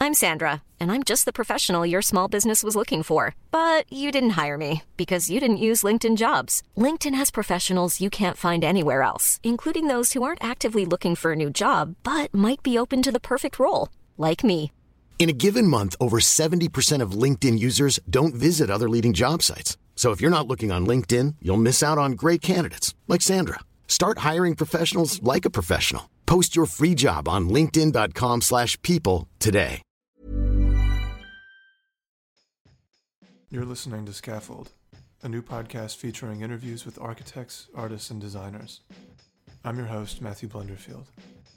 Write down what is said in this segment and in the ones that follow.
I'm Sandra, and I'm just the professional your small business was looking for. But you didn't hire me because you didn't use LinkedIn Jobs. LinkedIn has professionals you can't find anywhere else, including those who aren't actively looking for a new job, but might be open to the perfect role, like me. In a given month, over 70% of LinkedIn users don't visit other leading job sites. So if you're not looking on LinkedIn, you'll miss out on great candidates like Sandra. Start hiring professionals like a professional. Post your free job on linkedin.com/people today. You're listening to Scaffold, a new podcast featuring interviews with architects, artists, and designers. I'm your host, Matthew Blunderfield.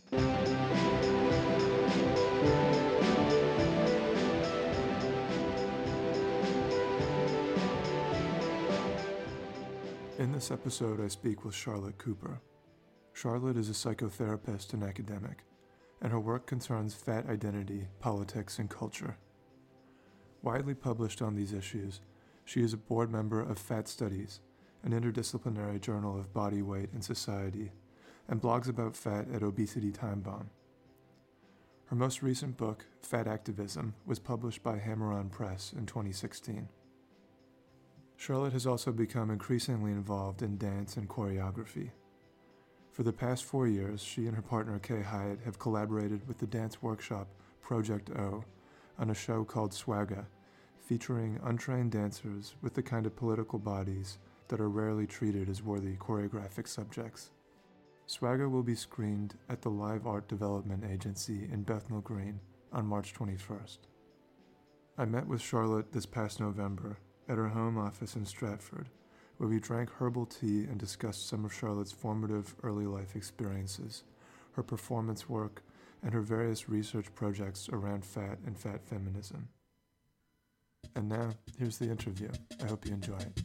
In this episode, I speak with Charlotte Cooper. Charlotte is a psychotherapist and academic, and her work concerns fat identity, politics, and culture. Widely published on these issues, she is a board member of Fat Studies, an interdisciplinary journal of body weight and society, and blogs about fat at Obesity Time Bomb. Her most recent book, Fat Activism, was published by Hammer-On Press in 2016. Charlotte has also become increasingly involved in dance and choreography. For the past 4 years, she and her partner Kay Hyatt have collaborated with the dance workshop Project O on a show called Swagga, featuring untrained dancers with the kind of political bodies that are rarely treated as worthy choreographic subjects. Swagga will be screened at the Live Art Development Agency in Bethnal Green on March 21st. I met with Charlotte this past November at her home office in Stratford, where we drank herbal tea and discussed some of Charlotte's formative early life experiences, her performance work, and her various research projects around fat and fat feminism. And now, here's the interview. I hope you enjoy it.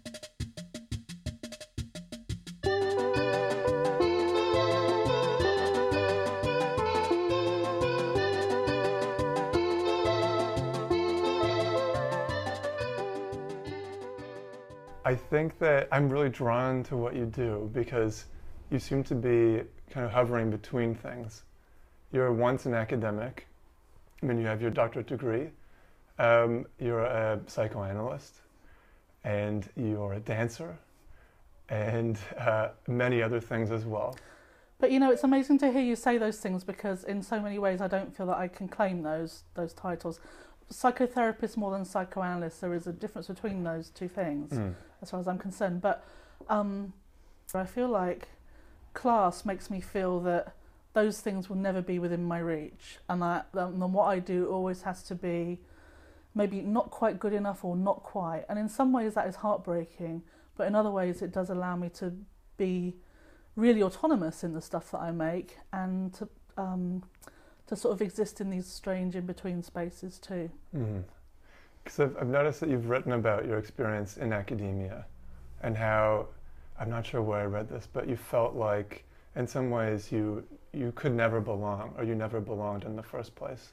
I think that I'm really drawn to what you do because you seem to be kind of hovering between things. You're once an academic. I mean, you have your doctorate degree. You're a psychoanalyst, and you're a dancer, and many other things as well. But you know, it's amazing to hear you say those things because in so many ways I don't feel that I can claim those titles. Psychotherapist more than psychoanalyst, there is a difference between those two things as far as I'm concerned. But I feel like class makes me feel that those things will never be within my reach, and what I do always has to be maybe not quite good enough or not quite. And in some ways that is heartbreaking, but in other ways it does allow me to be really autonomous in the stuff that I make and to sort of exist in these strange in-between spaces too. Because I've noticed that you've written about your experience in academia and how, I'm not sure where I read this, but you felt like in some ways you could never belong, or you never belonged in the first place.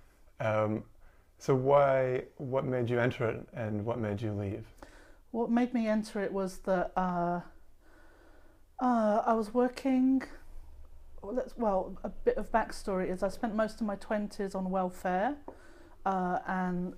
So what made you enter it and what made you leave? What made me enter it was that I was working. Well, a bit of backstory is I spent most of my 20s on welfare, and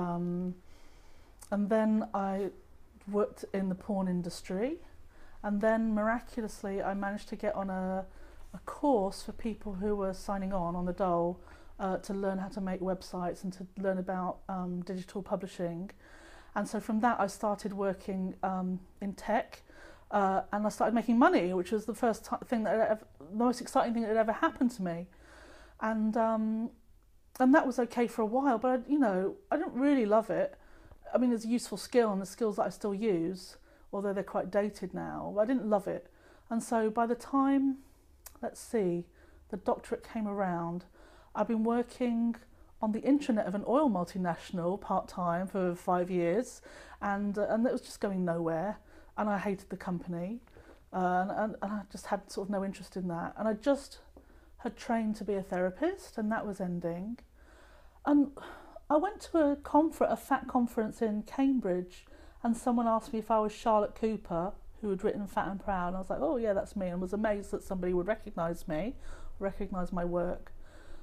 then I worked in the porn industry, and then miraculously I managed to get on a course for people who were signing on the dole to learn how to make websites and to learn about digital publishing. And so from that I started working in tech. And I started making money, which was the first thing the most exciting thing that had ever happened to me, and that was okay for a while. But I didn't really love it. I mean, it's a useful skill, and the skills that I still use, although they're quite dated now. But I didn't love it, and so by the time, the doctorate came around, I've been working on the intranet of an oil multinational part-time for 5 years, and it was just going nowhere. And I hated the company, and I just had sort of no interest in that. And I just had trained to be a therapist, and that was ending. And I went to a fat conference in Cambridge, and someone asked me if I was Charlotte Cooper, who had written Fat and Proud. And I was like, oh yeah, that's me, and was amazed that somebody would recognise me, recognise my work.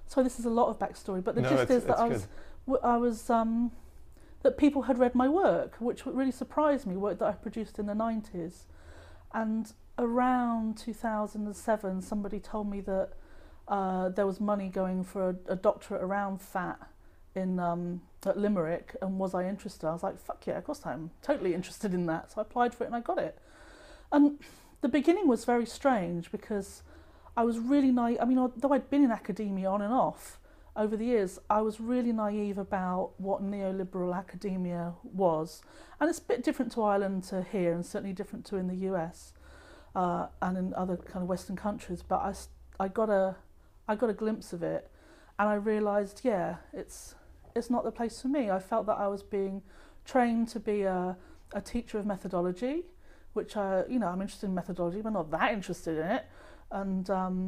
So this is a lot of backstory, but the No, gist it's- is that it's I was that people had read my work, which really surprised me, work that I produced in the 90s. And around 2007, somebody told me that there was money going for a doctorate around fat in at Limerick, and was I interested? I was like, fuck yeah, of course I'm totally interested in that. So I applied for it and I got it. And the beginning was very strange because I was really naive. I mean, although I'd been in academia on and off over the years, I was really naive about what neoliberal academia was. And it's a bit different to Ireland to here, and certainly different to in the US and in other kind of Western countries. But I got a glimpse of it, and I realised, yeah, it's not the place for me. I felt that I was being trained to be a teacher of methodology, which I'm interested in methodology, but not that interested in it. And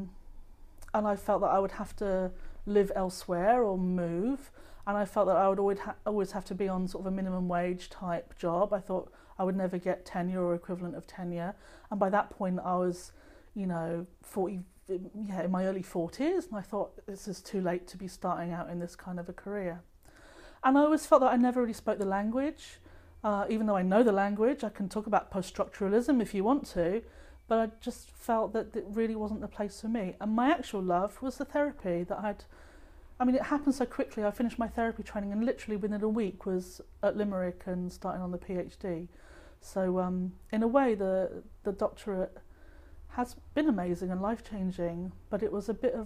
I felt that I would have to live elsewhere or move, and I felt that I would always have to be on sort of a minimum wage type job. I thought I would never get tenure or equivalent of tenure, and by that point I was, 40, in my early 40s, and I thought this is too late to be starting out in this kind of a career. And I always felt that I never really spoke the language, even though I know the language. I can talk about post-structuralism if you want to, but I just felt that it really wasn't the place for me. And my actual love was the therapy that it happened so quickly. I finished my therapy training and literally within a week was at Limerick and starting on the PhD. So in a way, the doctorate has been amazing and life-changing, but it was a bit of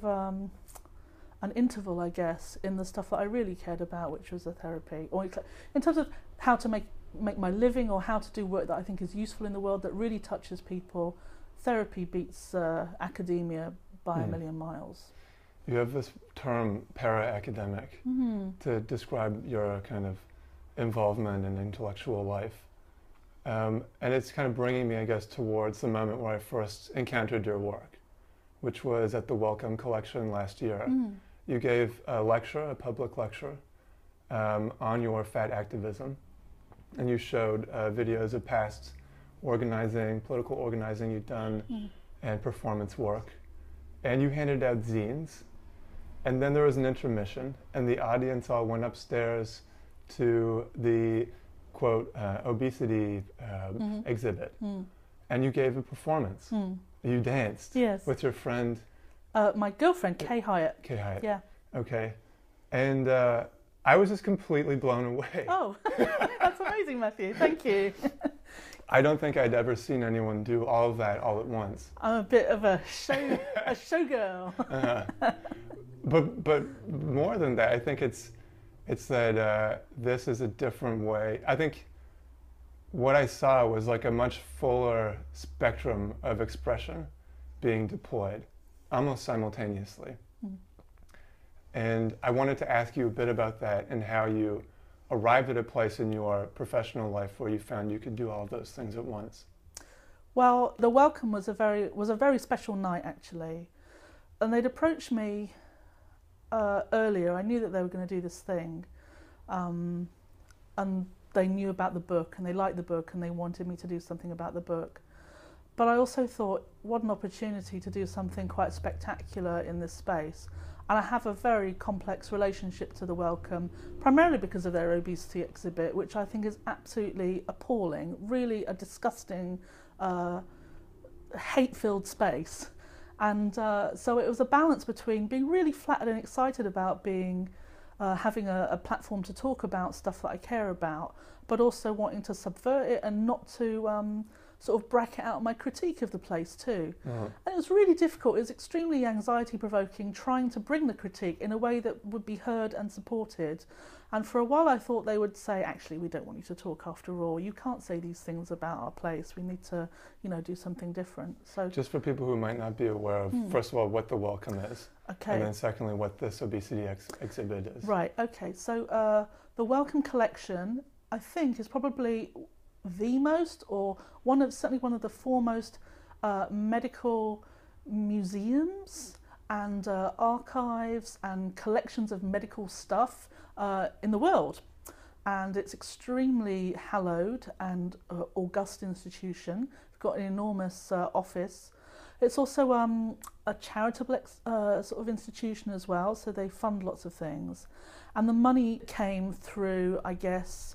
an interval, I guess, in the stuff that I really cared about, which was the therapy. Or in terms of how to make my living or how to do work that I think is useful in the world that really touches people, therapy beats academia by a million miles. You have this term, para-academic, to describe your kind of involvement in intellectual life. And it's kind of bringing me, I guess, towards the moment where I first encountered your work, which was at the Wellcome Collection last year. You gave a lecture, a public lecture, on your fat activism, and you showed videos of past political organizing you'd done, and performance work. And you handed out zines, and then there was an intermission, and the audience all went upstairs to the, quote, obesity exhibit, and you gave a performance. You danced with your friend. My girlfriend, Kay Hyatt. Kay Hyatt. Yeah. Okay. And I was just completely blown away. Oh, that's amazing, Matthew. Thank you. I don't think I'd ever seen anyone do all of that all at once. I'm a bit of a showgirl. But more than that, I think it's that this is a different way. I think what I saw was like a much fuller spectrum of expression being deployed, almost simultaneously. And I wanted to ask you a bit about that and how you arrived at a place in your professional life where you found you could do all of those things at once. Well, the Welcome was a very special night, actually. And they'd approached me earlier. I knew that they were going to do this thing. And they knew about the book, and they liked the book, and they wanted me to do something about the book. But I also thought, what an opportunity to do something quite spectacular in this space. And I have a very complex relationship to the Welcome, primarily because of their obesity exhibit, which I think is absolutely appalling, really a disgusting, hate-filled space. And so it was a balance between being really flattered and excited about having a platform to talk about stuff that I care about, but also wanting to subvert it and not to sort of bracket out my critique of the place too. And it was really difficult. It was extremely anxiety-provoking trying to bring the critique in a way that would be heard and supported. And for a while I thought they would say, actually, we don't want you to talk after all. You can't say these things about our place. We need to, do something different. So just for people who might not be aware of, first of all, what the Welcome is. Okay. And then secondly, what this obesity exhibit is. Right, okay. So the Welcome Collection, I think, is probably the most, or certainly one of the foremost medical museums and archives and collections of medical stuff in the world. And it's extremely hallowed and august institution. It's got an enormous office. It's also a charitable sort of institution as well, so they fund lots of things. And the money came through, I guess,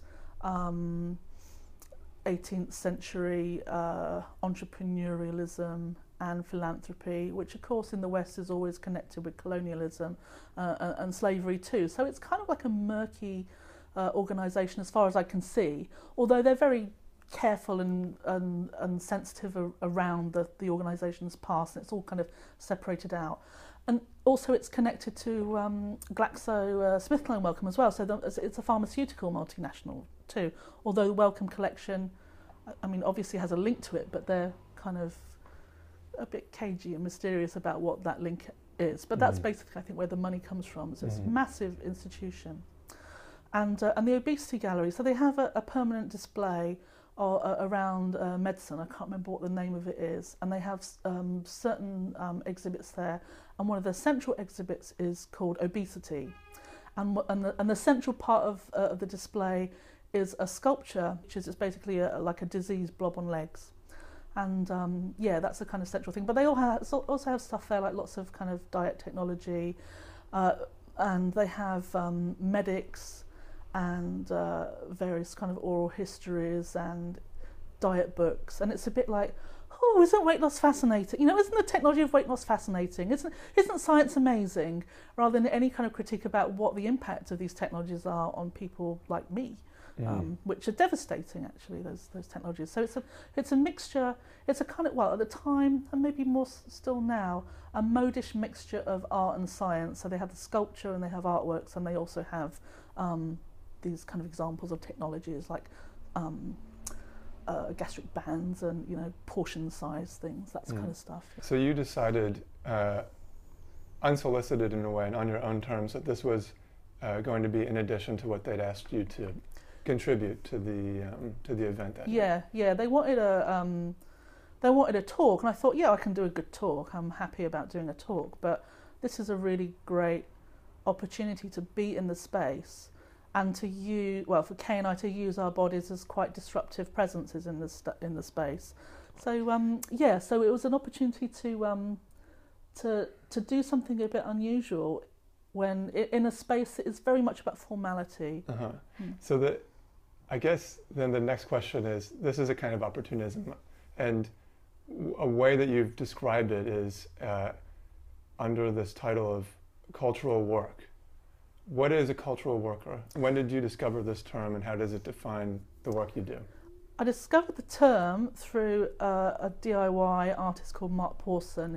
18th century entrepreneurialism and philanthropy, which of course in the West is always connected with colonialism and slavery too. So it's kind of like a murky organisation as far as I can see, although they're very careful and sensitive around the organisation's past, and it's all kind of separated out. And also it's connected to GlaxoSmithKline Wellcome as well, so it's a pharmaceutical multinational too, although the Wellcome Collection, I mean, obviously has a link to it, but they're kind of a bit cagey and mysterious about what that link is. But that's basically, I think, where the money comes from. So it's a massive institution. And the Obesity Gallery, so they have a permanent display around medicine. I can't remember what the name of it is. And they have certain exhibits there. And one of the central exhibits is called Obesity. And the central part of the display is a sculpture, which is basically like a diseased blob on legs. And that's the kind of central thing. But they also have stuff there, like lots of kind of diet technology, and they have medics and various kind of oral histories and diet books. And it's a bit like, oh, isn't weight loss fascinating? You know, isn't the technology of weight loss fascinating? Isn't science amazing? Rather than any kind of critique about what the impact of these technologies are on people like me. Which are devastating, actually, those technologies. So it's a mixture. It's a kind of, well, at the time, and maybe more still now, a modish mixture of art and science. So they have the sculpture and they have artworks, and they also have these kind of examples of technologies like gastric bands and, you know, portion size things, that kind of stuff. So you decided, unsolicited in a way and on your own terms, that this was going to be in addition to what they'd asked you to contribute to the event. They wanted a talk, and I thought, I can do a good talk. I'm happy about doing a talk, but this is a really great opportunity to be in the space and to use, for Kay and I to use our bodies as quite disruptive presences in the space. So so it was an opportunity to do something a bit unusual when in a space that is very much about formality. So I guess then the next question is, this is a kind of opportunism, and a way that you've described it is under this title of cultural work. What is a cultural worker? When did you discover this term, and how does it define the work you do? I discovered the term through a DIY artist called Mark Pawson,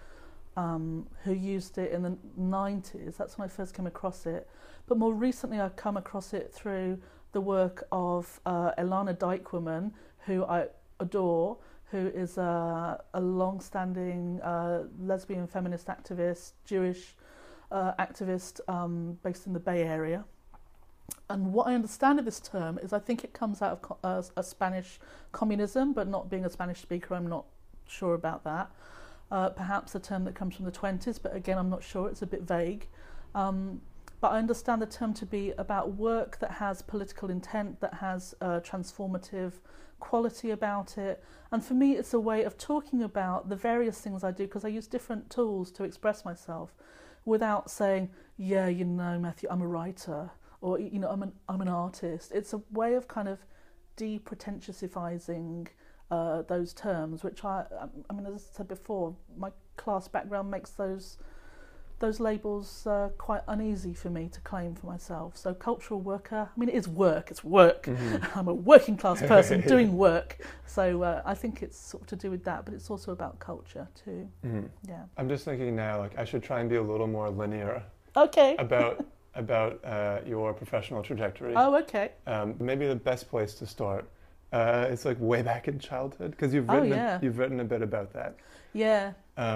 who used it in the 90s. That's when I first came across it. But more recently I've come across it through the work of Elana Dykwoman, who I adore, who is a long-standing lesbian feminist activist, Jewish activist based in the Bay Area. And what I understand of this term is I think it comes out of a Spanish communism, but not being a Spanish speaker, I'm not sure about that. Perhaps a term that comes from the 20s, but again, I'm not sure, it's a bit vague. But I understand the term to be about work that has political intent, that has transformative quality about it. And for me, it's a way of talking about the various things I do, because I use different tools to express myself without saying, Matthew, I'm a writer, or, I'm an artist. It's a way of kind of de-pretentiosifying those terms, which I mean, as I said before, my class background makes those labels quite uneasy for me to claim for myself. So cultural worker, I mean, it is work, it's work. I'm a working class person doing work. So I think it's sort of to do with that, but it's also about culture too. Yeah. I'm just thinking now, like, I should try and be a little more linear. Okay. about your professional trajectory. Oh, okay. Maybe the best place to start, it's like way back in childhood, because you've written a bit about that. Yeah.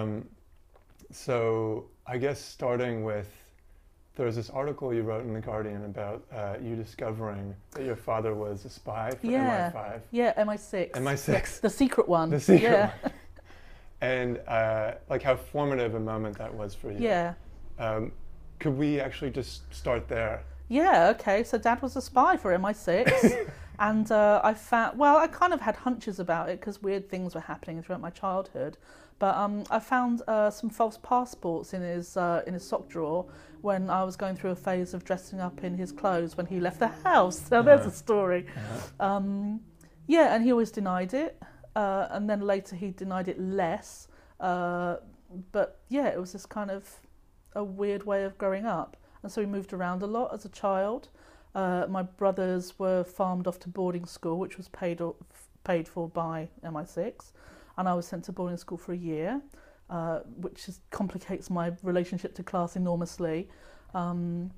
So I guess starting with, there's this article you wrote in The Guardian about you discovering that your father was a spy for MI5. Yeah, MI6. MI6. Yeah, the secret one. The secret one. And like how formative a moment that was for you. Yeah. Could we actually just start there? Yeah, okay. So Dad was a spy for MI6. And I found, well, I kind of had hunches about it because weird things were happening throughout my childhood. But I found some false passports in his sock drawer when I was going through a phase of dressing up in his clothes when he left the house. So there's a story. Yeah, and he always denied it. And then later he denied it less. But yeah, it was this kind of a weird way of growing up. And so we moved around a lot as a child. My brothers were farmed off to boarding school, which was paid for by MI6. And I was sent to boarding school for a year, which complicates my relationship to class enormously. I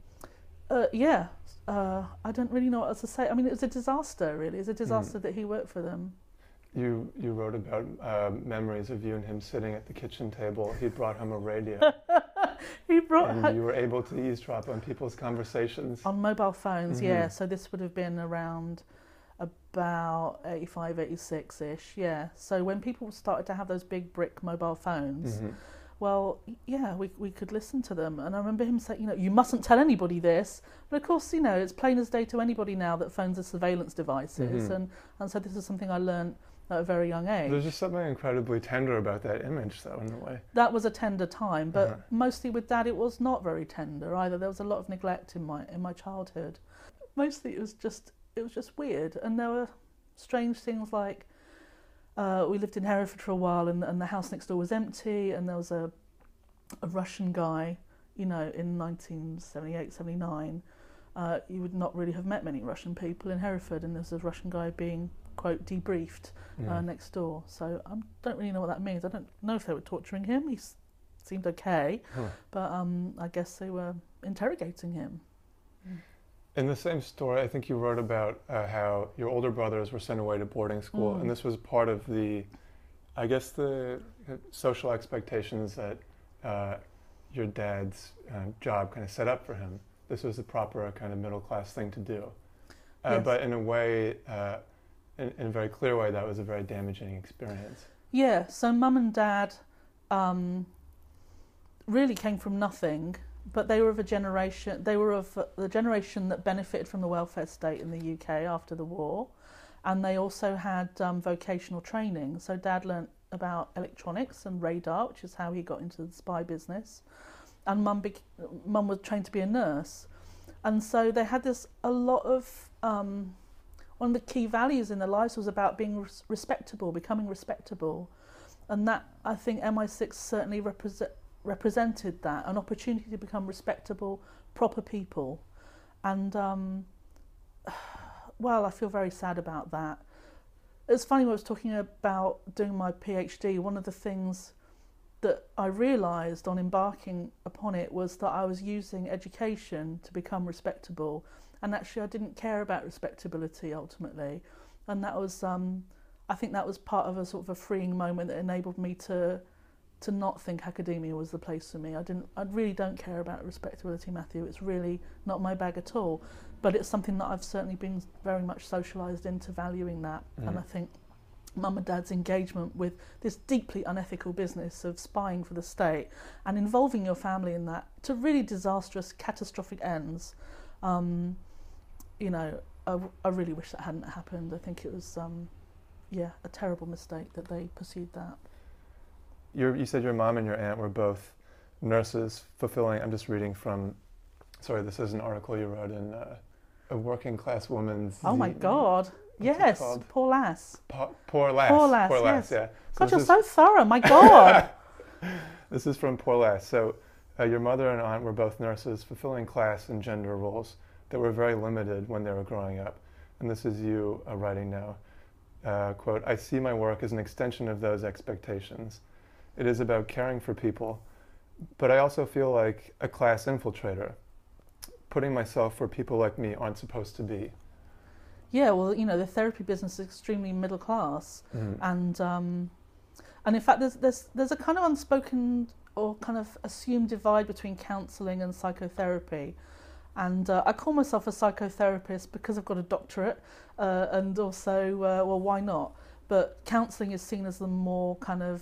don't really know what else to say. I mean, it was a disaster, really. It was a disaster that he worked for them. You wrote about memories of you and him sitting at the kitchen table. He brought home a radio. And you were able to eavesdrop on people's conversations. On mobile phones, yeah. So this would have been around about 85, 86-ish, yeah. So when people started to have those big brick mobile phones, well, yeah, we could listen to them. And I remember him saying, you mustn't tell anybody this. But of course, it's plain as day to anybody now that phones are surveillance devices. And so this is something I learned at a very young age. There's just something incredibly tender about that image, though, in a way. That was a tender time, but mostly with Dad, it was not very tender either. There was a lot of neglect in my childhood. Mostly it was just weird, and there were strange things like we lived in Hereford for a while, and the house next door was empty, and there was a Russian guy, in 1978, 79. You would not really have met many Russian people in Hereford, and there's a Russian guy being, quote, debriefed next door. So I don't really know what that means. I don't know if they were torturing him. He seemed okay, but I guess they were interrogating him. In the same story, I think you wrote about how your older brothers were sent away to boarding school, and this was part of the social expectations that your dad's job kind of set up for him. This was the proper kind of middle-class thing to do. Yes. But in a way, in a very clear way, that was a very damaging experience. Yeah, so Mum and Dad really came from nothing, but they were of the generation that benefited from the welfare state in the UK after the war, and they also had vocational training. So Dad learnt about electronics and radar, which is how he got into the spy business, and Mum was trained to be a nurse. And so they had a lot of one of the key values in their lives was about being respectable, becoming respectable, and that, I think, MI6 certainly represented that, an opportunity to become respectable, proper people. And I feel very sad about that. It's funny, when I was talking about doing my PhD, one of the things that I realised on embarking upon it was that I was using education to become respectable, and actually I didn't care about respectability ultimately. And that was, I think that was part of a sort of a freeing moment that enabled me to not think academia was the place for me. I really don't care about respectability, Matthew. It's really not my bag at all. But it's something that I've certainly been very much socialised into valuing that. And I think Mum and Dad's engagement with this deeply unethical business of spying for the state and involving your family in that to really disastrous, catastrophic ends, I really wish that hadn't happened. I think it was, a terrible mistake that they pursued that. You said your mom and your aunt were both nurses fulfilling, I'm just reading from, this is an article you wrote in A Working Class Woman's... Oh my God. Yes, Poor Lass. Poor Lass. Poor Lass, yes. Yeah. God, you're so thorough, my God. This is from Poor Lass. So your mother and aunt were both nurses fulfilling class and gender roles that were very limited when they were growing up. And this is you writing now. Quote, I see my work as an extension of those expectations. It is about caring for people, but I also feel like a class infiltrator, putting myself where people like me aren't supposed to be. Yeah, well, the therapy business is extremely middle class, and in fact, there's a kind of unspoken or kind of assumed divide between counselling and psychotherapy, and I call myself a psychotherapist because I've got a doctorate, and also, why not? But counselling is seen as the more kind of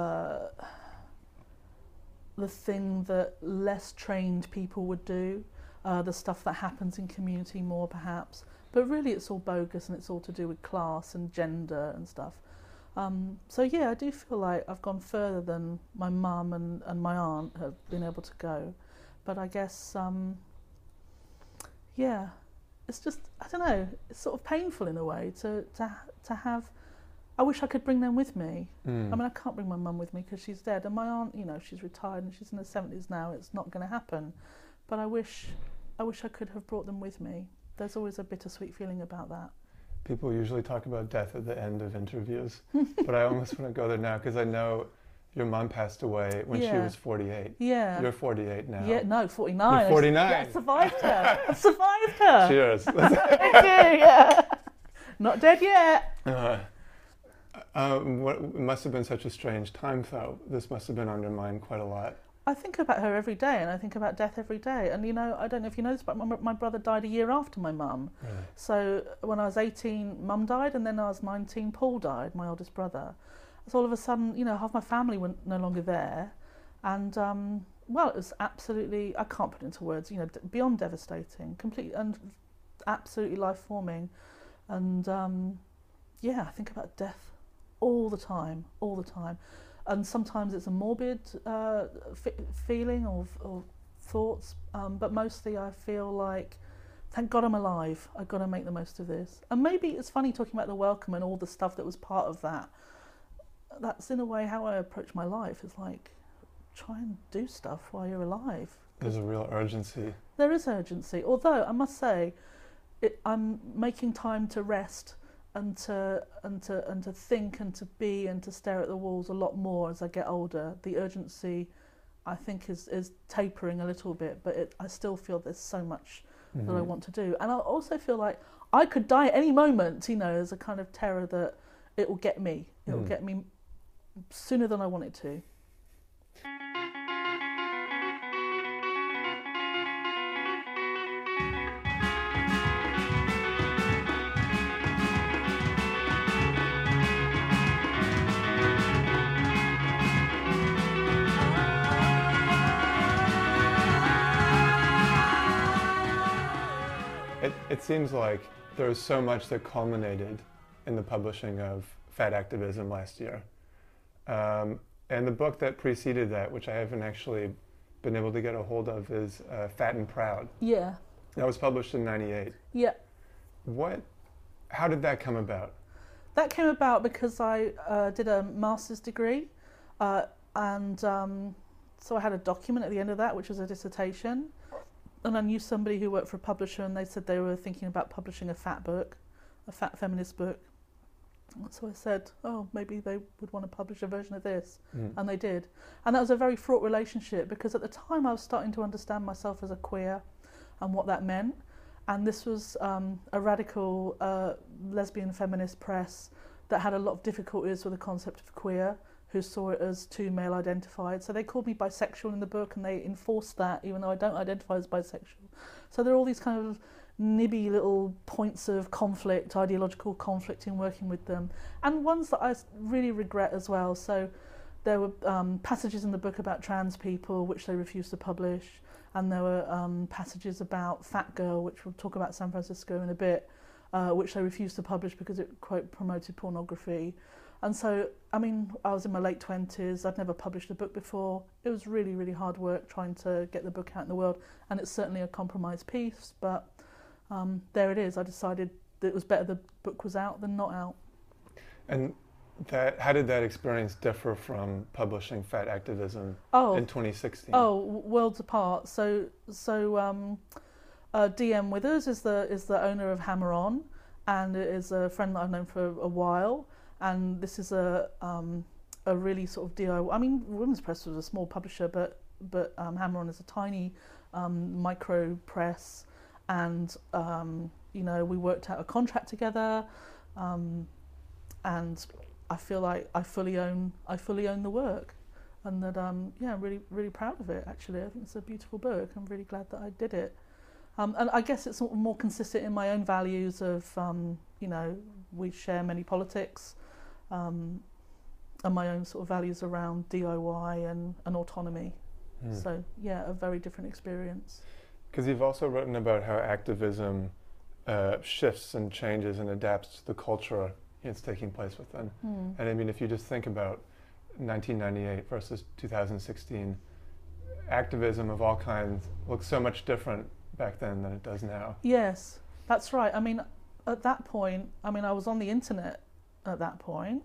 the thing that less trained people would do. the stuff that happens in community more perhaps. But really it's all bogus, and it's all to do with class and gender and stuff. So yeah, I do feel like I've gone further than my mum and my aunt have been able to go. But I guess, yeah, it's just, I don't know, it's sort of painful in a way to have. I wish I could bring them with me. I mean, I can't bring my mum with me because she's dead, and my aunt, you know, she's retired and she's in her 70s now. It's not going to happen. But I wish I could have brought them with me. There's always a bittersweet feeling about that. People usually talk about death at the end of interviews, but I almost want to go there now because I know your mom passed away when she was 48. Yeah. You're 48 now. Yeah, no, 49. You're 49. I survived her. I survived her. Cheers. I do, yeah. Not dead yet. It must have been such a strange time, though. This must have been on your mind quite a lot. I think about her every day, and I think about death every day. And, you know, I don't know if you know this, but my brother died a year after my mum. Really? So when I was 18, mum died, and then I was 19, Paul died, my oldest brother. So all of a sudden, you know, half my family were no longer there. And, well, it was absolutely, I can't put it into words, you know, beyond devastating, completely and absolutely life-forming. And, yeah, I think about death all the time. And sometimes it's a morbid feeling or thoughts, but mostly I feel like, thank God I'm alive. I've got to make the most of this. And maybe it's funny talking about the welcome and all the stuff that was part of that. That's in a way how I approach my life. It's like, try and do stuff while you're alive. There's a real urgency. There is urgency, although I must say, I'm making time to rest and to think and to be and to stare at the walls a lot more as I get older. The urgency, I think, is tapering a little bit, but I still feel there's so much that I want to do. And I also feel like I could die at any moment, you know, as a kind of terror that it will get me. It will get me sooner than I want it to. It seems like there was so much that culminated in the publishing of Fat Activism last year. And the book that preceded that, which I haven't actually been able to get a hold of, is Fat and Proud. Yeah. That was published in '98. Yeah. How did that come about? That came about because I did a master's degree, and so I had a document at the end of that, which was a dissertation. And I knew somebody who worked for a publisher, and they said they were thinking about publishing a fat book, a fat feminist book. So I said, oh, maybe they would want to publish a version of this. And they did. And that was a very fraught relationship, because at the time I was starting to understand myself as a queer and what that meant. And this was a radical lesbian feminist press that had a lot of difficulties with the concept of queer, who saw it as too male identified. So they called me bisexual in the book, and they enforced that, even though I don't identify as bisexual. So there are all these kind of nibby little points of conflict, ideological conflict in working with them, and ones that I really regret as well. So there were passages in the book about trans people, which they refused to publish, and there were passages about Fat Girl, which we'll talk about San Francisco in a bit, which they refused to publish because it, quote, promoted pornography. And so, I mean, I was in my late 20s, I'd never published a book before. It was really, really hard work trying to get the book out in the world, and it's certainly a compromise piece, but there it is. I decided that it was better the book was out than not out. And how did that experience differ from publishing Fat Activism in 2016? Oh, worlds apart. So DM Withers is the owner of Hammer On, and it is a friend that I've known for a while. And this is a really sort of DIY. I mean, Women's Press was a small publisher, but Hammer On is a tiny micro press, and you know, we worked out a contract together, and I feel like I fully own the work, and that yeah, I'm really, really proud of it. Actually, I think it's a beautiful book. I'm really glad that I did it. And I guess it's sort of more consistent in my own values of, you know, we share many politics, and my own sort of values around DIY and autonomy. So, yeah, a very different experience. Because you've also written about how activism shifts and changes and adapts to the culture it's taking place within. And I mean, if you just think about 1998 versus 2016, activism of all kinds looks so much different back then than it does now. Yes, that's right. I mean, at that point, I was on the internet at that point,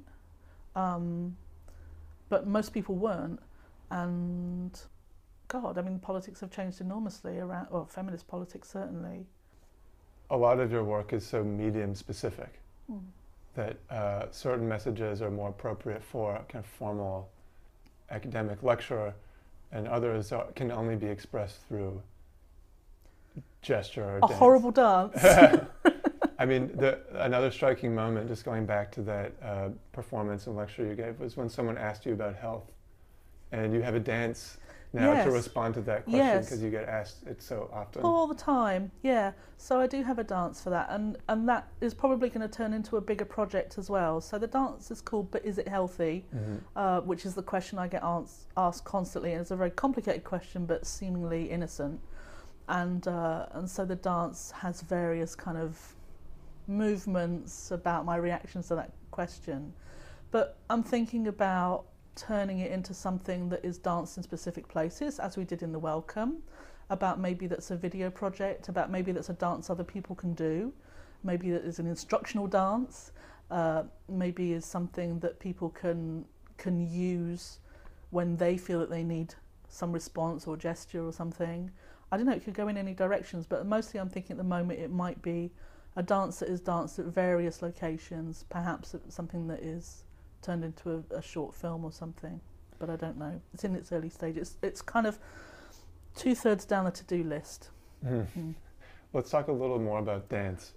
but most people weren't. And God, I mean, politics have changed enormously around, well, feminist politics certainly. A lot of your work is so medium specific that certain messages are more appropriate for a kind of formal academic lecture, and others can only be expressed through gesture or dance. Horrible dance. I mean, another striking moment, just going back to that performance and lecture you gave, was when someone asked you about health, and you have a dance now to respond to that question because you get asked it so often. All the time, yeah. So I do have a dance for that, and that is probably going to turn into a bigger project as well. So the dance is called But Is It Healthy? Which is the question I get asked constantly, and it's a very complicated question but seemingly innocent. And so the dance has various kind of movements about my reactions to that question. But I'm thinking about turning it into something that is danced in specific places, as we did in the Welcome, about maybe that's a video project, about maybe that's a dance other people can do, maybe that is an instructional dance, maybe is something that people can use when they feel that they need some response or gesture or something. I don't know, it could go in any directions, but mostly I'm thinking at the moment it might be a dance that is danced at various locations, perhaps something that is turned into a short film or something, but I don't know. It's in its early stages. It's kind of 2/3 down the to-do list. Let's talk a little more about dance.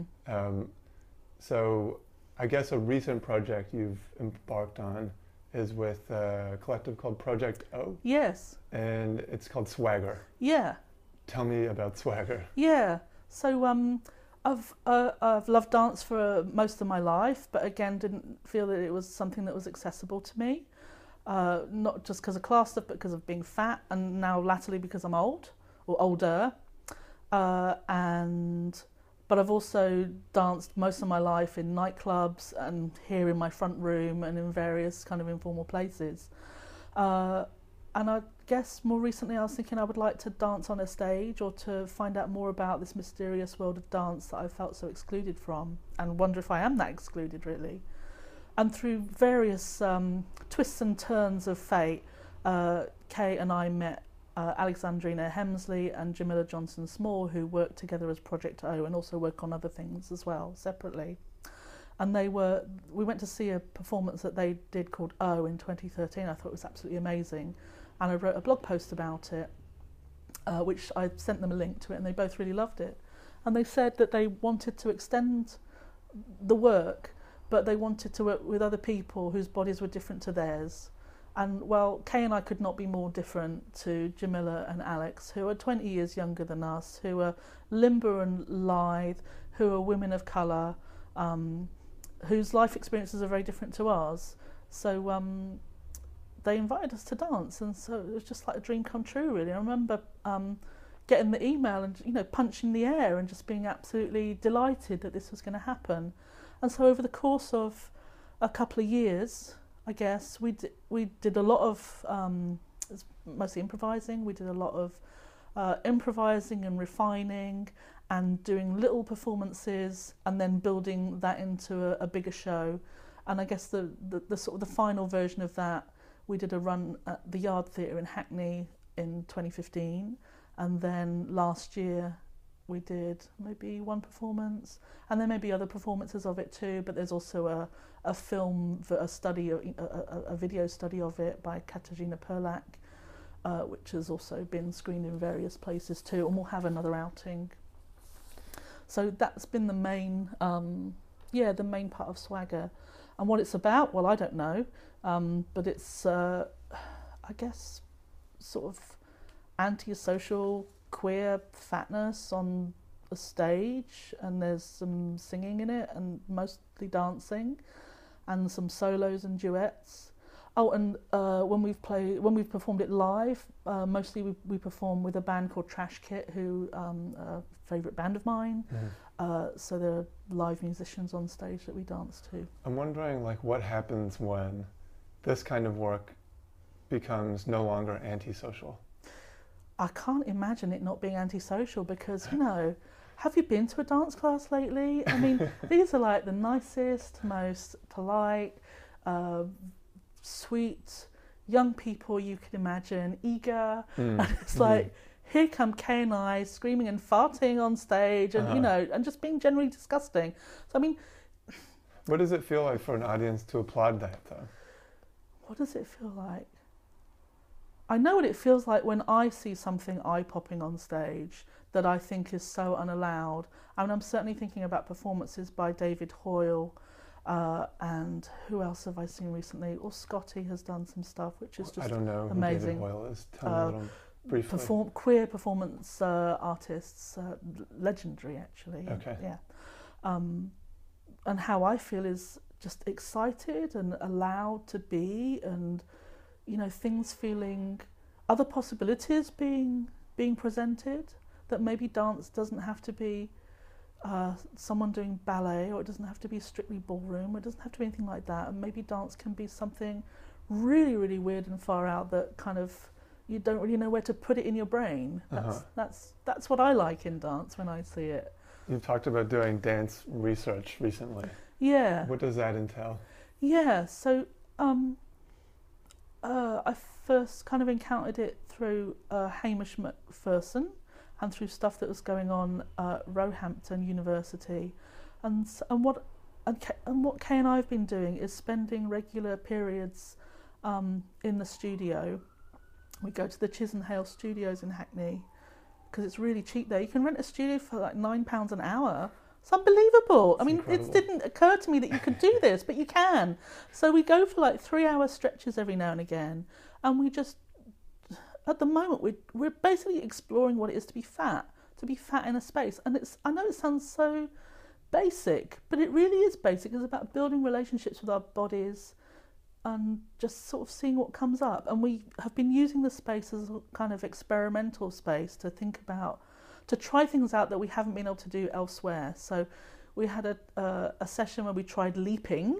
So I guess a recent project you've embarked on is with a collective called Project O. Yes. And it's called Swagger. Yeah. Tell me about Swagger. Yeah. So I've loved dance for most of my life, but again didn't feel that it was something that was accessible to me. Not just because of class stuff, but because of being fat, and now latterly because I'm old or older. But I've also danced most of my life in nightclubs and here in my front room and in various kind of informal places. And I guess more recently I was thinking I would like to dance on a stage, or to find out more about this mysterious world of dance that I felt so excluded from, and wonder if I am that excluded really. And through various twists and turns of fate, Kay and I met Alexandrina Hemsley and Jamila Johnson Small, who work together as Project O and also work on other things as well separately. And we went to see a performance that they did called O in 2013. I thought it was absolutely amazing, and I wrote a blog post about it, which I sent them a link to it, and they both really loved it. And they said that they wanted to extend the work, but they wanted to work with other people whose bodies were different to theirs. And well, Kay and I could not be more different to Jamila and Alex, who are 20 years younger than us, who are limber and lithe, who are women of colour, whose life experiences are very different to ours. So they invited us to dance, and so it was just like a dream come true really. I remember getting the email and punching the air and just being absolutely delighted that this was going to happen. And so over the course of a couple of years, I guess, we did a lot of mostly improvising. We did a lot of improvising and refining and doing little performances, and then building that into a bigger show. And I guess the sort of the final version of that, we did a run at the Yard Theatre in Hackney in 2015, and then last year we did maybe one performance, and there may be other performances of it too, but there's also a film, a video study of it by Katarzyna Perlak, which has also been screened in various places too, and we'll have another outing. So that's been the main part of Swagger. And what it's about, well, I don't know, but it's, I guess, sort of anti-social queer fatness on a stage, and there's some singing in it, and mostly dancing, and some solos and duets. Oh, and when we've performed it live, mostly we perform with a band called Trash Kit, who a favourite band of mine. So there are live musicians on stage that we dance to. I'm wondering, like, what happens when this kind of work becomes no longer antisocial? I can't imagine it not being antisocial because, you know, have you been to a dance class lately? I mean, these are like the nicest, most polite, sweet young people you could imagine, eager, and it's like, here come Kay and I screaming and farting on stage, and you know, and just being generally disgusting. So I mean, what does it feel like for an audience to applaud that, though? What does it feel like? I know what it feels like when I see something eye-popping on stage that I think is so unallowed. I mean, I'm certainly thinking about performances by David Hoyle. And who else have I seen recently? Or Scotty has done some stuff, which is just I don't know amazing. Who David Hoyle is. Tell me a little briefly. Queer performance artists, legendary actually. Okay. Yeah. And how I feel is just excited and allowed to be, and you know, things feeling, other possibilities being presented, that maybe dance doesn't have to be someone doing ballet, or it doesn't have to be strictly ballroom, or it doesn't have to be anything like that, and maybe dance can be something really, really weird and far out that kind of you don't really know where to put it in your brain. That's what I like in dance when I see it. You've talked about doing dance research recently. Yeah. What does that entail? Yeah, so I first kind of encountered it through Hamish McPherson, and through stuff that was going on at Roehampton University, and what Kay and I have been doing is spending regular periods in the studio. We go to the Chisenhale Studios in Hackney because it's really cheap there. You can rent a studio for like £9 an hour. It's unbelievable. I mean, incredible. It didn't occur to me that you could do this, but you can. So we go for like 3-hour stretches every now and again, and we just, at the moment, we're basically exploring what it is to be fat in a space. And I know it sounds so basic, but it really is basic. It's about building relationships with our bodies and just sort of seeing what comes up. And we have been using the space as a kind of experimental space to think about, to try things out that we haven't been able to do elsewhere. So we had a session where we tried leaping.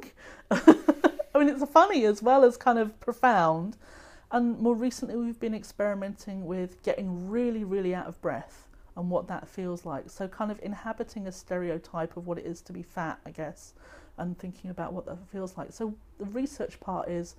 I mean, it's funny as well as kind of profound. And more recently, we've been experimenting with getting really, really out of breath and what that feels like. So kind of inhabiting a stereotype of what it is to be fat, I guess, and thinking about what that feels like. So the research part is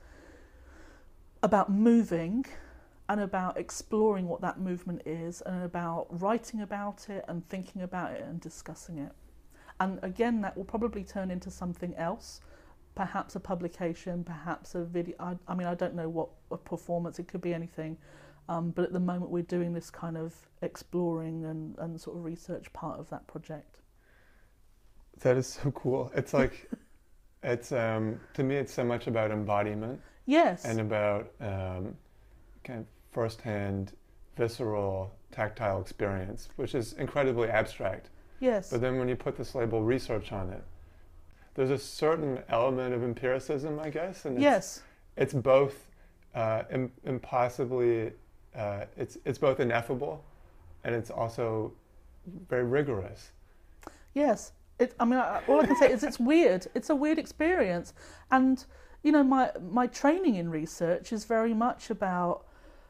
about moving and about exploring what that movement is, and about writing about it and thinking about it and discussing it. And again, that will probably turn into something else, perhaps a publication, perhaps a video. I mean, I don't know what a performance, it could be anything. But at the moment we're doing this kind of exploring and sort of research part of that project. That is so cool. It's like, it's to me, it's so much about embodiment. Yes. And about kind of firsthand, visceral, tactile experience, which is incredibly abstract. Yes. But then when you put this label research on it, there's a certain element of empiricism, I guess. And it's both impossibly, it's both ineffable, and it's also very rigorous. Yes. All I can say is it's weird. It's a weird experience. And, you know, my training in research is very much about,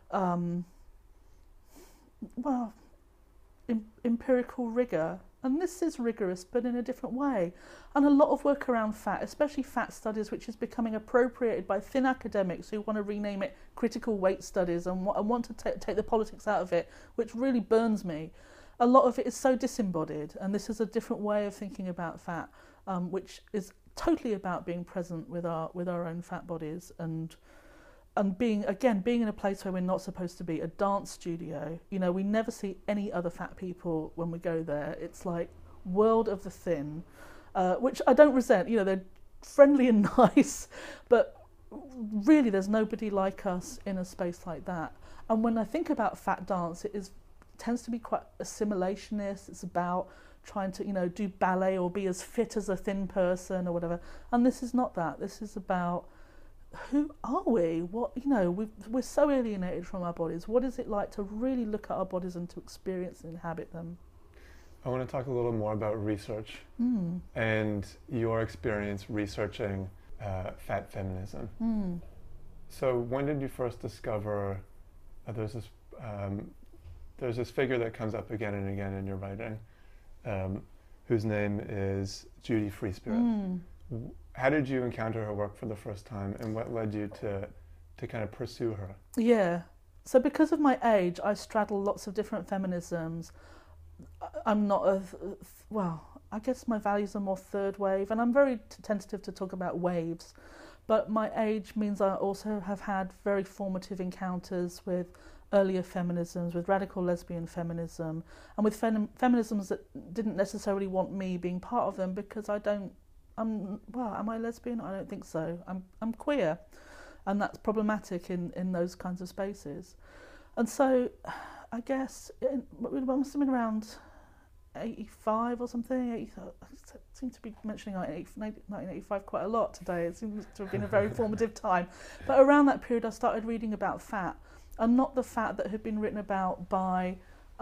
empirical rigour. And this is rigorous, but in a different way. And a lot of work around fat, especially fat studies, which is becoming appropriated by thin academics who want to rename it critical weight studies and want to take the politics out of it, which really burns me. A lot of it is so disembodied, and this is a different way of thinking about fat, which is totally about being present with our own fat bodies and being in a place where we're not supposed to be, a dance studio. You know, we never see any other fat people when we go there. It's like world of the thin, which I don't resent. You know, they're friendly and nice, but really there's nobody like us in a space like that. And when I think about fat dance, it tends to be quite assimilationist. It's about trying to, you know, do ballet or be as fit as a thin person or whatever. And this is not that. This is about who are we? What, you know, we're so alienated from our bodies. What is it like to really look at our bodies and to experience and inhabit them? I want to talk a little more about research and your experience researching fat feminism. So when did you first discover there's this figure that comes up again and again in your writing, whose name is Judy Freespirit. How did you encounter her work for the first time, and what led you to kind of pursue her? Yeah, so because of my age, I straddle lots of different feminisms. I'm not I guess my values are more third wave, and I'm very tentative to talk about waves, but my age means I also have had very formative encounters with earlier feminisms, with radical lesbian feminism, and with feminisms that didn't necessarily want me being part of them, because am I lesbian? I don't think so. I'm queer, and that's problematic in those kinds of spaces. And so I guess it must have been around 85 or something. I seem to be mentioning 1985 quite a lot today. It seems to have been a very formative time. But around that period I started reading about fat, and not the fat that had been written about by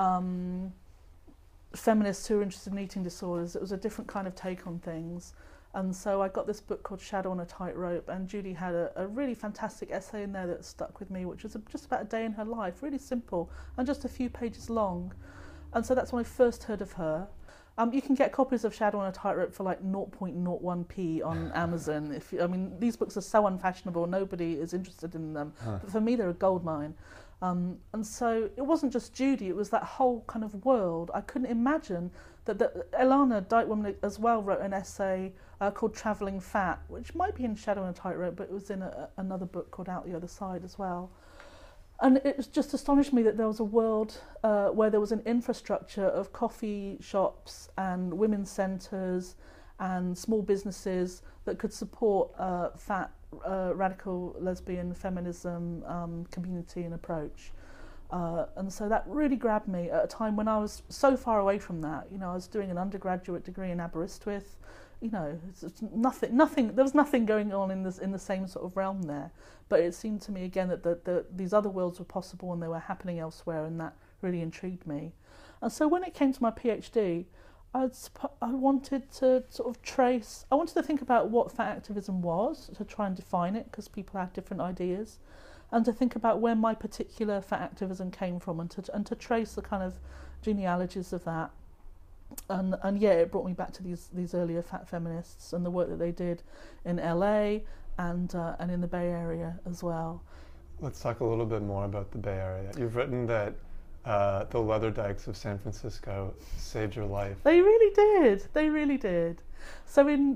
feminists who were interested in eating disorders. It was a different kind of take on things. And so I got this book called Shadow on a Tightrope, and Judy had a really fantastic essay in there that stuck with me, which was just about a day in her life, really simple and just a few pages long. And so that's when I first heard of her. You can get copies of Shadow on a Tightrope for like 0.01p on Amazon. These books are so unfashionable, nobody is interested in them. But for me, they're a goldmine. And so it wasn't just Judy, it was that whole kind of world. I couldn't imagine that Elana Dykewoman as well wrote an essay called Travelling Fat, which might be in Shadow on a Tightrope, but it was in another book called Out the Other Side as well. And it just astonished me that there was a world where there was an infrastructure of coffee shops and women's centres and small businesses that could support fat radical lesbian feminism community and approach. And so that really grabbed me at a time when I was so far away from that. You know, I was doing an undergraduate degree in Aberystwyth. You know, it's nothing. There was nothing going on in the same sort of realm there. But it seemed to me again that these other worlds were possible and they were happening elsewhere, and that really intrigued me. And so when it came to my PhD, I wanted to sort of trace. I wanted to think about what fat activism was, to try and define it, because people had different ideas, and to think about where my particular fat activism came from, and to trace the kind of genealogies of that. And yeah, it brought me back to these earlier fat feminists and the work that they did in LA and in the Bay Area as well. Let's talk a little bit more about the Bay Area. You've written that the leather dykes of San Francisco saved your life. They really did. They really did. So in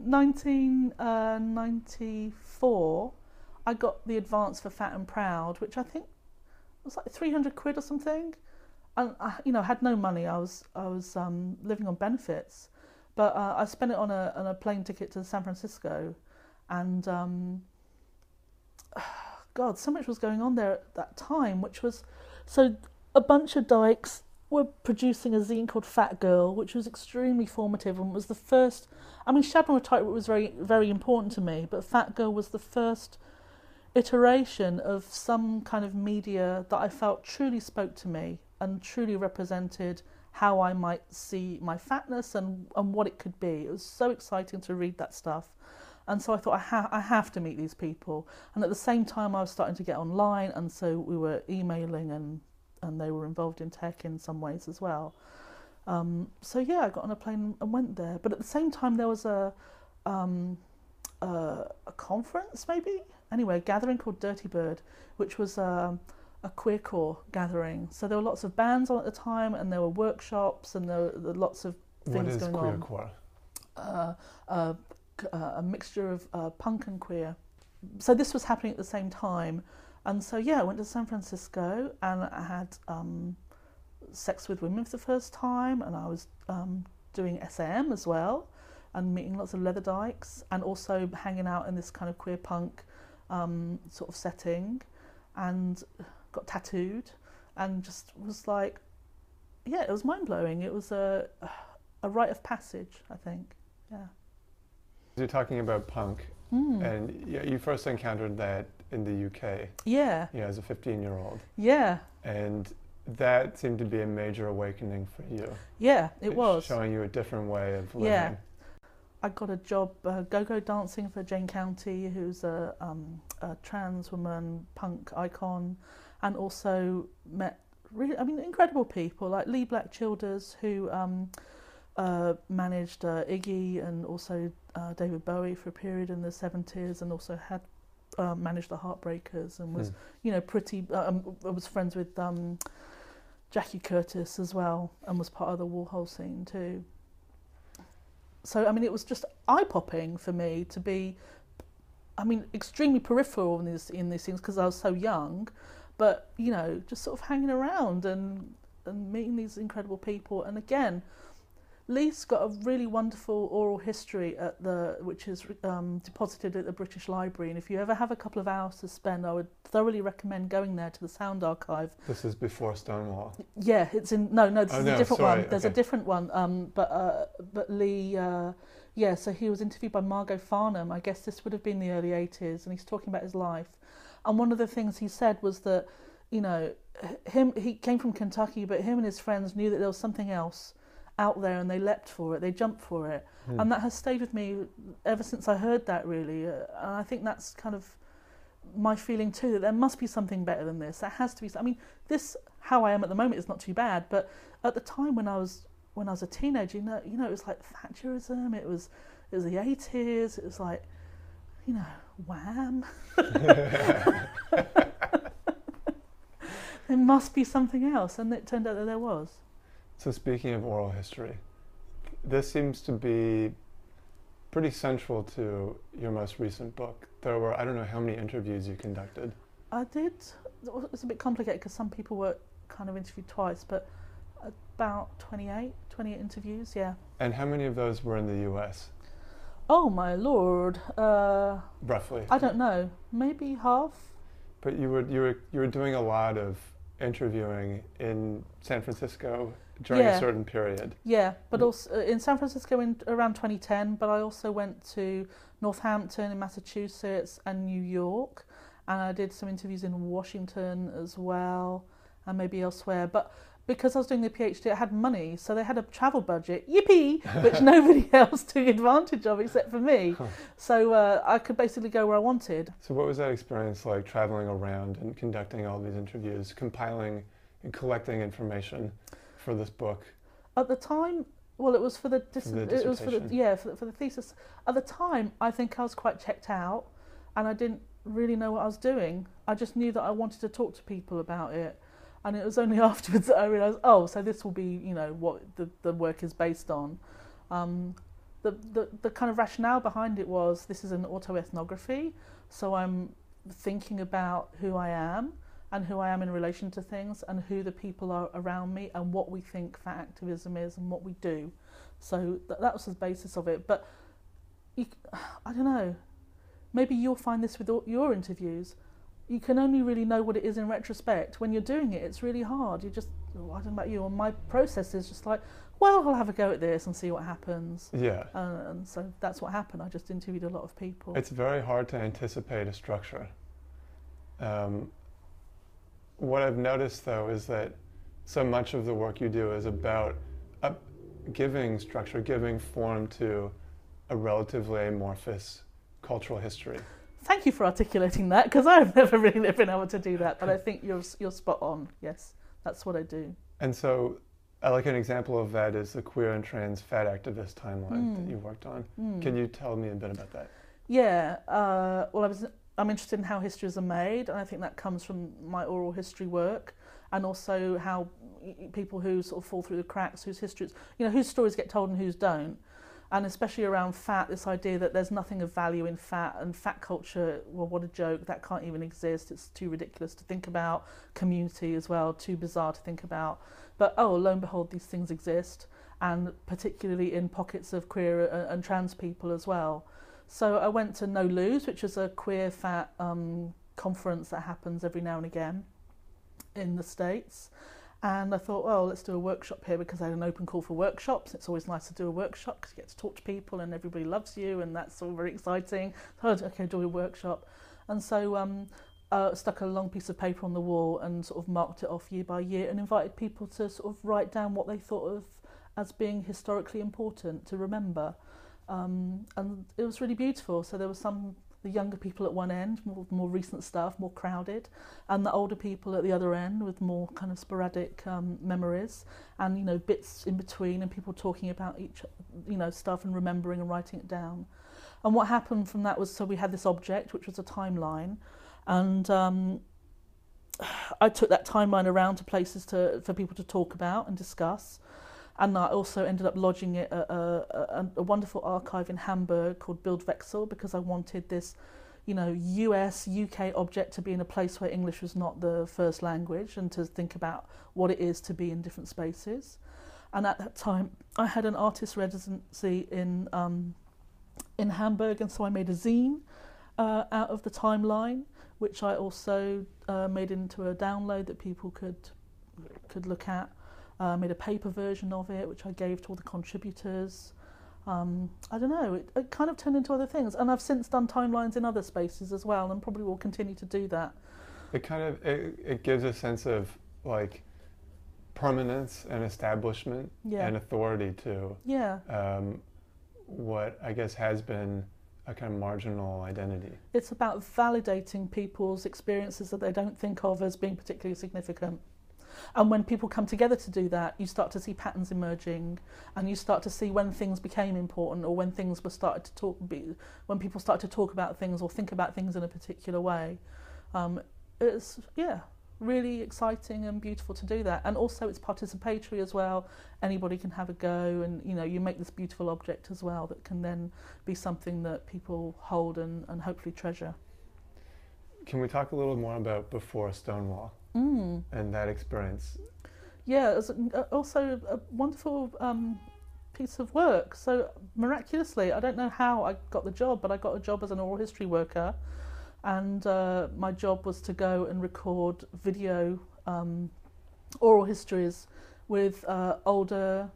1994, I got the advance for Fat and Proud, which I think was like 300 quid or something. And I, had no money. I was living on benefits, but I spent it on a plane ticket to San Francisco, and God, so much was going on there at that time. Which was, so a bunch of dykes were producing a zine called Fat Girl, which was extremely formative and was the first. Shadow on a Tightrope was very, very important to me, but Fat Girl was the first iteration of some kind of media that I felt truly spoke to me and truly represented how I might see my fatness and what it could be. It was so exciting to read that stuff. And so I thought, I have to meet these people. And at the same time, I was starting to get online, and so we were emailing, and they were involved in tech in some ways as well. So yeah, I got on a plane and went there. But at the same time, there was a conference, maybe? Anyway, a gathering called Dirty Bird, which was a queercore gathering. So there were lots of bands on at the time, and there were workshops, and there were lots of things going on. What is queercore? A mixture of punk and queer. So this was happening at the same time. And so, yeah, I went to San Francisco, and I had sex with women for the first time, and I was doing SAM as well, and meeting lots of leather dykes, and also hanging out in this kind of queer punk sort of setting, and got tattooed, and just was like, yeah, it was mind-blowing. It was a rite of passage, I think. Yeah. You're talking about punk, And you first encountered that in the UK. Yeah. As a 15-year-old. Yeah. And that seemed to be a major awakening for you. Yeah, it was. Showing you a different way of living. Yeah. I got a job go-go dancing for Jane County, who's a trans woman punk icon, and also met incredible people like Lee Black Childers, who managed Iggy and also David Bowie for a period in the 70s, and also had managed the Heartbreakers, and was I was friends with Jackie Curtis as well, and was part of the Warhol scene too. So, it was just eye-popping for me to be, extremely peripheral in these things because I was so young, but, just sort of hanging around and meeting these incredible people. And again, Lee's got a really wonderful oral history which is deposited at the British Library. And if you ever have a couple of hours to spend, I would thoroughly recommend going there to the Sound Archive. This is before Stonewall. Yeah, it's in this is a different one. There's okay. a different one. But Lee, so he was interviewed by Margot Farnham. I guess this would have been the early 80s, and he's talking about his life. And one of the things he said was that, he came from Kentucky, but him and his friends knew that there was something else out there, and they leapt for it, they jumped for it. And that has stayed with me ever since I heard that, really. And I think that's kind of my feeling too, that there must be something better than this. There has to be. This, how I am at the moment, is not too bad, but at the time when I was a teenager, it was like Thatcherism, it was the 80s, it was like, Wham. There must be something else, and it turned out that there was. So speaking of oral history, this seems to be pretty central to your most recent book. There were, I don't know how many interviews you conducted. I did. It was a bit complicated because some people were kind of interviewed twice, but about 28 interviews, yeah. And how many of those were in the US? Oh my lord. Roughly. I don't know. Maybe half. But you were doing a lot of interviewing in San Francisco during a certain period. Yeah, but also in San Francisco around 2010, but I also went to Northampton in Massachusetts and New York, and I did some interviews in Washington as well, and maybe elsewhere. But because I was doing the PhD, I had money, so they had a travel budget, yippee, which nobody else took advantage of except for me. So I could basically go where I wanted. So what was that experience like, traveling around and conducting all these interviews, compiling and collecting information for this book? At the time, well, it was for the thesis. At the time, I think I was quite checked out, and I didn't really know what I was doing. I just knew that I wanted to talk to people about it. And it was only afterwards that I realised, so this will be, what the work is based on. The kind of rationale behind it was, this is an autoethnography, so I'm thinking about who I am and who I am in relation to things and who the people are around me and what we think fat activism is and what we do. So that was the basis of it. But I don't know, maybe you'll find this with your interviews. You can only really know what it is in retrospect. When you're doing it, it's really hard. I don't know about you, my process is just like, well, I'll have a go at this and see what happens. Yeah. And so that's what happened. I just interviewed a lot of people. It's very hard to anticipate a structure. What I've noticed, though, is that so much of the work you do is about giving structure, giving form to a relatively amorphous cultural history. Thank you for articulating that, because I've never really been able to do that, but I think you're spot on. Yes, that's what I do. And so, like an example of that is the queer and trans fat activist timeline that you worked on. Can you tell me a bit about that? Yeah, I'm interested in how histories are made, and I think that comes from my oral history work, and also how people who sort of fall through the cracks, whose histories, whose stories get told and whose don't. And especially around fat, this idea that there's nothing of value in fat, and fat culture, well, what a joke, that can't even exist, it's too ridiculous to think about. Community as well, too bizarre to think about. But lo and behold, these things exist, and particularly in pockets of queer and trans people as well. So I went to No Lose, which is a queer fat conference that happens every now and again in the States. And I thought, well, let's do a workshop here because I had an open call for workshops. It's always nice to do a workshop because you get to talk to people and everybody loves you, and that's all very exciting. So I thought, okay, do a workshop. And so stuck a long piece of paper on the wall and sort of marked it off year by year and invited people to sort of write down what they thought of as being historically important to remember. And it was really beautiful. So there was the younger people at one end, more recent stuff, more crowded, and the older people at the other end with more kind of sporadic memories, and, you know, bits in between, and people talking about each, you know, stuff and remembering and writing it down. And what happened from that was, so we had this object, which was a timeline, and I took that timeline around to places for people to talk about and discuss. And I also ended up lodging it at a wonderful archive in Hamburg called Bildwechsel, because I wanted this, you know, UK object to be in a place where English was not the first language, and to think about what it is to be in different spaces. And at that time, I had an artist residency in Hamburg, and so I made a zine out of the timeline, which I also made into a download that people could look at. Made a paper version of it, which I gave to all the contributors. I don't know, it kind of turned into other things. And I've since done timelines in other spaces as well, and probably will continue to do that. It gives a sense of, like, permanence and establishment and authority to what I guess has been a kind of marginal identity. It's about validating people's experiences that they don't think of as being particularly significant. And when people come together to do that, you start to see patterns emerging, and you start to see when things became important, or when things were when people started to talk about things or think about things in a particular way. It's really exciting and beautiful to do that. And also it's participatory as well. Anybody can have a go, and, you know, you make this beautiful object as well that can then be something that people hold and hopefully treasure. Can we talk a little more about before Stonewall and that experience? Yeah, it was also a wonderful piece of work. So miraculously, I don't know how I got the job, but I got a job as an oral history worker, and my job was to go and record video oral histories with older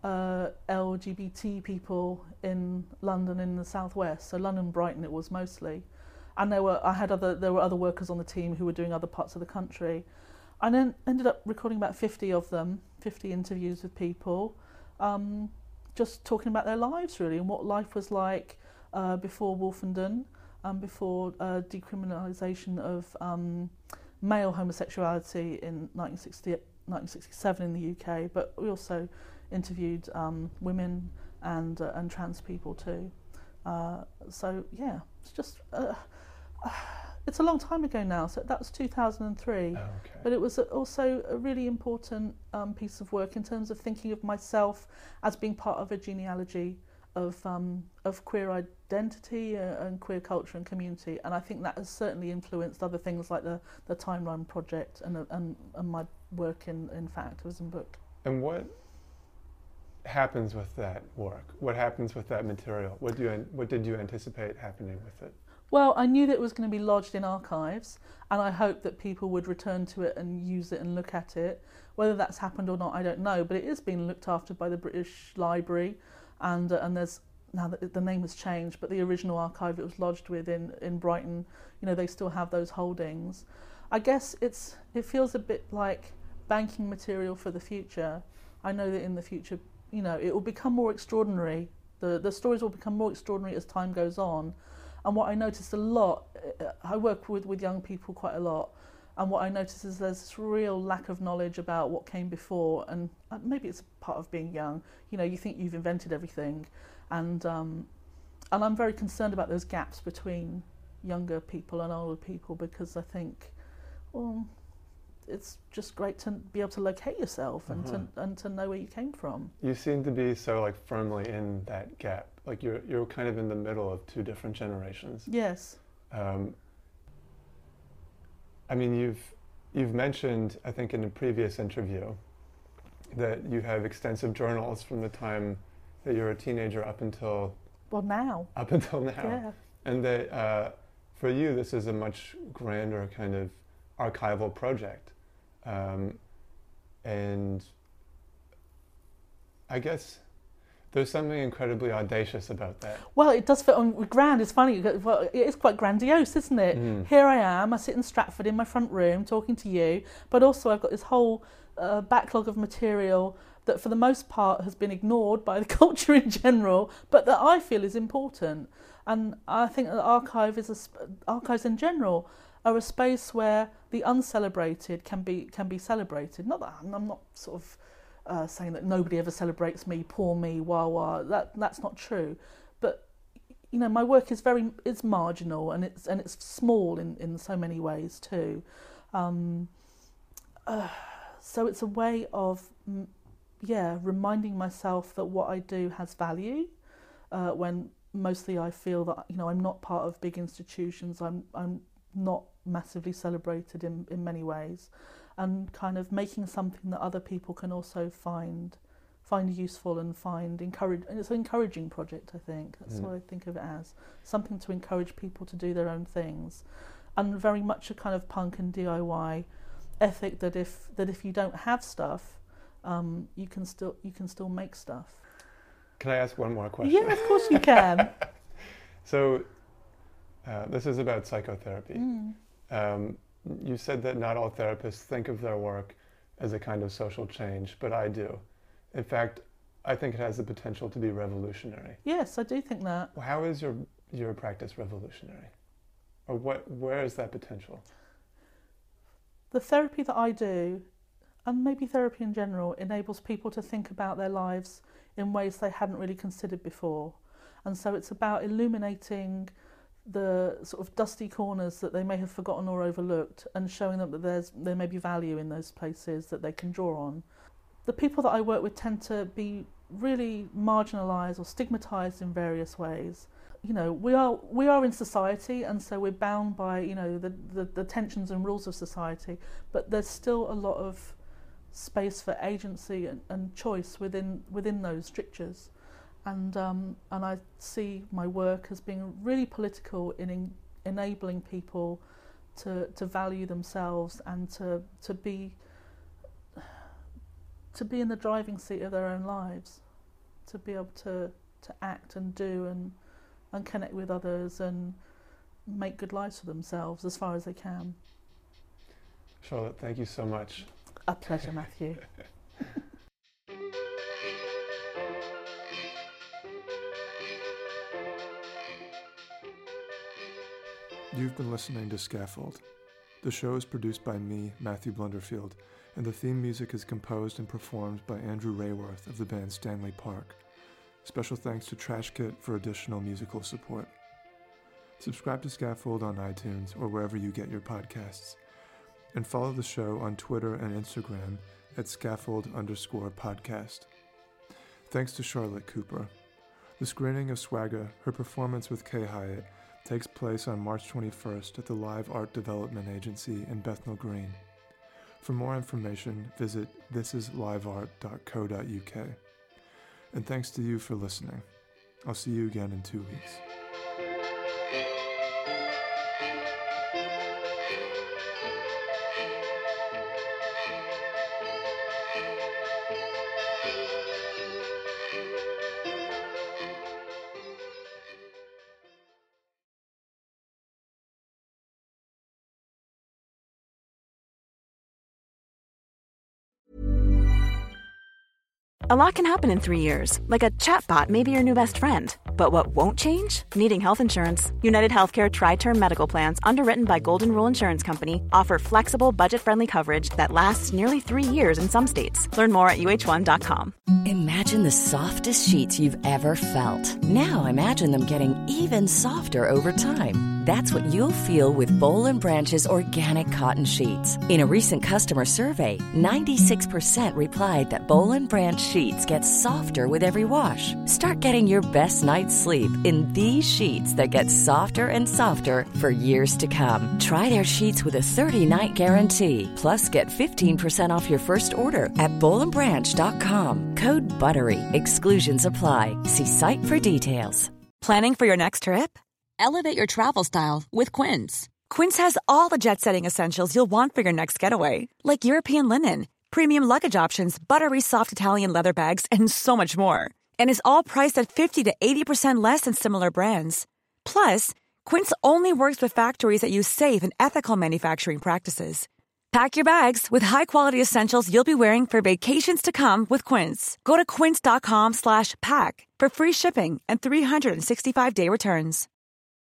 LGBT people in London, in the southwest. So London, Brighton, it was mostly. And there were other workers on the team who were doing other parts of the country. I then ended up recording about 50 of them, 50 interviews with people, just talking about their lives really, and what life was like before Wolfenden, before decriminalisation of male homosexuality in 1967 in the UK. But we also interviewed women and trans people too. So yeah, it's just it's a long time ago now. So that was 2003. Oh, okay. But it was also a really important piece of work in terms of thinking of myself as being part of a genealogy of queer identity and queer culture and community. And I think that has certainly influenced other things like the Timeline Project and my work in Fact-Activism book. And what happens with that work? What happens with that material? What did you anticipate happening with it? Well, I knew that it was going to be lodged in archives, and I hoped that people would return to it and use it and look at it. Whether that's happened or not, I don't know, but it is being looked after by the British Library, and there's now that the name has changed, but the original archive it was lodged with in Brighton, you know, they still have those holdings. I guess it feels a bit like banking material for the future. I know that in the future, you know, it will become more extraordinary. The stories will become more extraordinary as time goes on. And what I noticed a lot, I work with young people quite a lot, and what I noticed is there's this real lack of knowledge about what came before, and maybe it's part of being young. You know, you think you've invented everything, and I'm very concerned about those gaps between younger people and older people, because I think, well, it's just great to be able to locate yourself and to know where you came from. You seem to be so like firmly in that gap. Like you're kind of in the middle of two different generations. Yes. I mean, you've mentioned, I think in a previous interview, that you have extensive journals from the time that you're a teenager up until now. Yeah. And that for you, this is a much grander kind of archival project. And I guess there's something incredibly audacious about that. Well, it does fit on grand. It's funny. Well, it is quite grandiose, isn't it? Here I am. I sit in Stratford in my front room talking to you, but also I've got this whole backlog of material that for the most part has been ignored by the culture in general, but that I feel is important. And I think that archives in general are a space where the uncelebrated can be celebrated. Not that I'm not sort of saying that nobody ever celebrates me, poor me, wah. That's not true. But my work is it's marginal and it's small in so many ways too. So it's a way of reminding myself that what I do has value. When mostly I feel that I'm not part of big institutions. I'm not massively celebrated in many ways, and kind of making something that other people can also find useful and find encourage. And it's an encouraging project, I think. That's what I think of it as, something to encourage people to do their own things, and very much a kind of punk and DIY ethic that if you don't have stuff, you can still make stuff. Can I ask one more question? Yeah, of course you can. So this is about psychotherapy. You said that not all therapists think of their work as a kind of social change, but I do. In fact, I think it has the potential to be revolutionary. Yes, I do think that. How is your practice revolutionary? Or where is that potential? The therapy that I do, and maybe therapy in general, enables people to think about their lives in ways they hadn't really considered before. And so it's about illuminating the sort of dusty corners that they may have forgotten or overlooked, and showing them that there may be value in those places that they can draw on. The people that I work with tend to be really marginalised or stigmatised in various ways. We are in society, and so we're bound by the tensions and rules of society, but there's still a lot of space for agency and choice within those strictures. And I see my work as being really political in enabling people to value themselves and to be in the driving seat of their own lives, to be able to act and do and connect with others and make good lives for themselves as far as they can. Charlotte, thank you so much. A pleasure, Matthew. You've been listening to Scaffold. The show is produced by me, Matthew Blunderfield, and the theme music is composed and performed by Andrew Rayworth of the band Stanley Park. Special thanks to Trash Kit for additional musical support. Subscribe to Scaffold on iTunes or wherever you get your podcasts. And follow the show on Twitter and Instagram at scaffold_podcast. Thanks to Charlotte Cooper. The screening of Swagger, her performance with Kay Hyatt, takes place on March 21st at the Live Art Development Agency in Bethnal Green. For more information, visit thisisliveart.co.uk. And thanks to you for listening. I'll see you again in 2 weeks. A lot can happen in 3 years, like a chatbot may be your new best friend. But what won't change? Needing health insurance. United Healthcare Tri-Term Medical Plans, underwritten by Golden Rule Insurance Company, offer flexible, budget-friendly coverage that lasts nearly 3 years in some states. Learn more at UH1.com. Imagine the softest sheets you've ever felt. Now imagine them getting even softer over time. That's what you'll feel with Boll & Branch's organic cotton sheets. In a recent customer survey, 96% replied that Boll & Branch sheets get softer with every wash. Start getting your best night's sleep in these sheets that get softer and softer for years to come. Try their sheets with a 30-night guarantee. Plus, get 15% off your first order at bollandbranch.com. Code BUTTERY. Exclusions apply. See site for details. Planning for your next trip? Elevate your travel style with Quince. Quince has all the jet-setting essentials you'll want for your next getaway, like European linen, premium luggage options, buttery soft Italian leather bags, and so much more. And is all priced at 50 to 80% less than similar brands. Plus, Quince only works with factories that use safe and ethical manufacturing practices. Pack your bags with high-quality essentials you'll be wearing for vacations to come with Quince. Go to quince.com/pack for free shipping and 365-day returns.